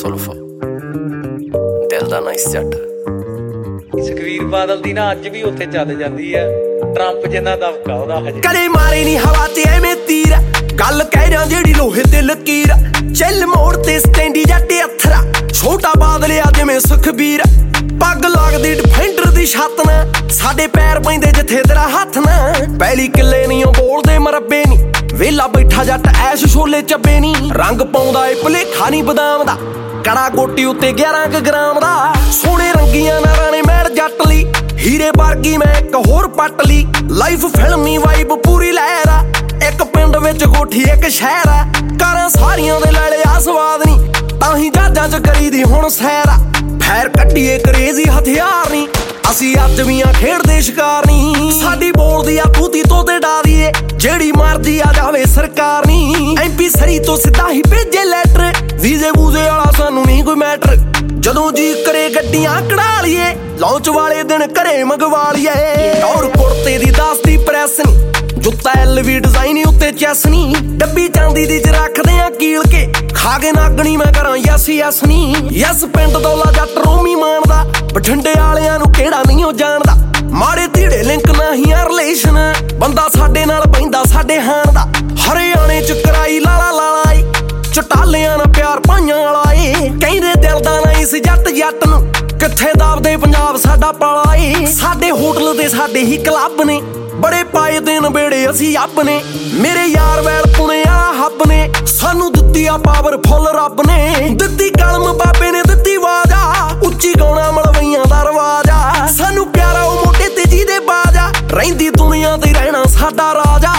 ਸੁਲਫ ਦਿਲ ਦਾ ਨਾਈਸ ਜੱਟ। ਸੁਖਵੀਰ ਬਾਦਲ ਦੀ ਨਾ ਅੱਜ ਵੀ ਉੱਥੇ ਚੱਲ ਜਾਂਦੀ ਆ, ਟਰੰਪ ਜਿੰਨਾ ਦਬਕਾ ਉਹਦਾ ਹਜੇ। ਕਦੇ ਮਾਰੇ ਨੀ ਹਵਾ ਤੇ ਐਵੇਂ ਤੀਰ, ਗੱਲ ਕਹਿ ਰਿਹਾ ਜਿਹੜੀ ਲੋਹੇ ਤੇ ਲਕੀਰ। ਚੱਲ ਮੋੜ ਤੇ ਸਟੈਂਡੀ ਜੱਟ ਅਥਰਾ, ਛੋਟਾ ਬਾਦਲ ਆ ਜਿਵੇਂ ਸੁਖਬੀਰ। ਪੱਗ ਲੱਗਦੀ ਡਿਫੈਂਡਰ ਦੀ ਛੱਤ ਨਾ, ਸਾਡੇ ਪੈਰ ਪੈਂਦੇ ਜਿੱਥੇ ਤੇਰਾ ਹੱਥ ਨਾ। ਪਹਿਲੀ ਕਿੱਲੇ ਨੀ ਬੋਲਦੇ ਮਰੱਬੇ ਨੀ, ਵੇਲਾ ਬੈਠਾ ਜੱਟ ਐਸ਼ ਛੋਲੇ ਚੱਬੇ ਨੀ। ਰੰਗ ਪਾਉਂਦਾ ਏ ਭੁਲੇਖਾ ਨੀ ਬਦਾਮ ਦਾ, ਕੜਾ ਗੋਟੀ ਉੱਤੇ 11 ਕੁ ਗ੍ਰਾਮ ਦਾ। ਸੋਹਣੇ ਰੰਗੀਆਂ ਨਾਰਾਂ ਨੇ ਮਹਿਰ ਜੱਟ ਲਈ, ਹੀਰੇ ਵਰਗੀ ਮੈਂ ਇੱਕ ਹੋਰ ਪੱਟ ਲਈ। ਲਾਈਫ ਫਿਲਮੀ ਵਾਈਬ ਪੂਰੀ ਲਹਿਰ ਆ, ਇੱਕ ਪਿੰਡ ਵਿੱਚ ਕੋਠੀ ਇੱਕ ਸ਼ਹਿਰ ਆ। ਕਾਰਾਂ ਸਾਰੀਆਂ ਦੇ ਲੈ ਲਿਆ ਸਵਾਦ ਨੀ, ਤਾਂ ਹੀ ਜਹਾਜ਼ਾਂ 'ਚ ਕਰੀਦੀ ਹੁਣ ਸੈਰ ਆ। ਫੈਰ ਕੱਢੀਏ ਕਰੇਜ਼ੀ ਹਥਿਆਰ ਨੀ, ਅਸੀਂ ਅੱਜ ਵੀ ਆ ਖੇਡਦੇ ਸ਼ਿਕਾਰ ਨੀ। ਸਾਡੀ ਬੋਲਦੀ ਆ ਤੂਤੀ ਤੋਤੇ ਡਾ ਦੀਏ, ਜਿਹੜੀ ਮਰਦੀ ਆ ਜਾਵੇ ਸਰਕਾਰ ਨੀ। MP ਸਰੀ ਤੋਂ ਸਿੱਧਾ ਹੀ ਭੇਜੇ ਲੈਟਰ, ਵੀਜ਼ੇ ਵੂਜ਼ੇ ਵਾਲਾ ਸਾਨੂੰ ਨਹੀਂ ਕੋਈ ਮੈਟਰ। ਜਦੋਂ ਜੀ ਕਰੇ ਗੱਡੀਆਂ ਕਢਾ ਲਈਏ, ਲਾਂਚ ਵਾਲੇ ਦਿਨ ਘਰੇ ਮੰਗਵਾ ਲਈਏ। ਔਰ ਕੁੜਤੇ ਦੀ ਦੱਸਦੀ ਪ੍ਰੈਸ ਨੀ, ਜੁੱਤਾ LV ਡਿਜ਼ਾਈਨ ਉੱਤੇ ਚੈਸ ਨੀ। ਡੱਬੀ ਚਾਂਦੀ ਦੀ ਚ ਰੱਖਦੇ ਆ ਕੀਲ ਕੇ, ਖਾ ਕੇ ਨਾਗਣੀ ਮੈਂ ਕਰਾਂ ਯਸ ਯਸ ਨੀ। ਯਸ ਪਿੰਡ ਦੌਲਾ ਜੱਟ ਰੋਮੀ ਮਾਣਦਾ, ਬਠਿੰਡੇ ਵਾਲਿਆਂ ਨੂੰ ਕਿਹੜਾ ਨਹੀਂ ਉਹ ਜਾਣਦਾ। ਮਾੜੇ ਧੀੜੇ ਲਿੰਕ ਨਹੀਂ ਆ ਰਿਲੇਸ਼ਨ, ਬੰਦਾ ਸਾਡੇ ਨਾਲ ਪੈਂਦਾ ਸਾਡੇ ਹਾਣ ਦਾ। ਹਰਿਆਣੇ ਚ ਕਰਾਈ ਲਾਲਾ ਲਾਲਾ ਏ, ਚਟਾਲਿਆਂ ਨਾਲ ਪਿਆਰ ਪਾਈਆਂ ਵਾਲਾ ਏ। ਕਹਿੰਦੇ ਦਿਲ ਦਾ ਨਾ ਇਸ ਜੱਟ ਜੱਟ ਨੂੰ, ਕਿੱਥੇ ਦਾਬਦੇ ਪੰਜਾਬ ਸਾਡਾ ਪਾਲਾ ਏ। ਸਾਡੇ ਹੋਟਲ ਤੇ ਸਾਡੇ ਹੀ ਕਲੱਬ ਨੇ, ਬੜੇ ਪਾਏ ਦਿਨ ਬੇੜੇ ਅਸੀਂ ਅੱਬ ਨੇ। ਮੇਰੇ ਯਾਰ ਵੈਲ ਪੁਣੇ ਆ ਹੱਬ ਨੇ, ਸਾਨੂੰ ਦਿੱਤੀ ਆ ਪਾਵਰਫੁੱਲ ਰੱਬ ਨੇ। ਦਿੱਤੀ ਕਲਮ ਬਾਬੇ ਨੇ ਦਿੱਤੀ ਆਵਾਜ਼ ਆ, ਉੱਚੀ ਗਾਉਣਾ ਮਲਵਈਆਂ ਦਾ ਰਿਵਾਜ ਆ। ਸਾਨੂੰ ਪਿਆਰਾ ਉਹ ਮੋਢੇ ਤੇ ਜਿਹਦੇ ਬਾਜ ਆ, ਰਹਿੰਦੀ ਦੁਨੀਆ ਤੇ ਰਹਿਣਾ ਸਾਡਾ ਰਾਜਾ।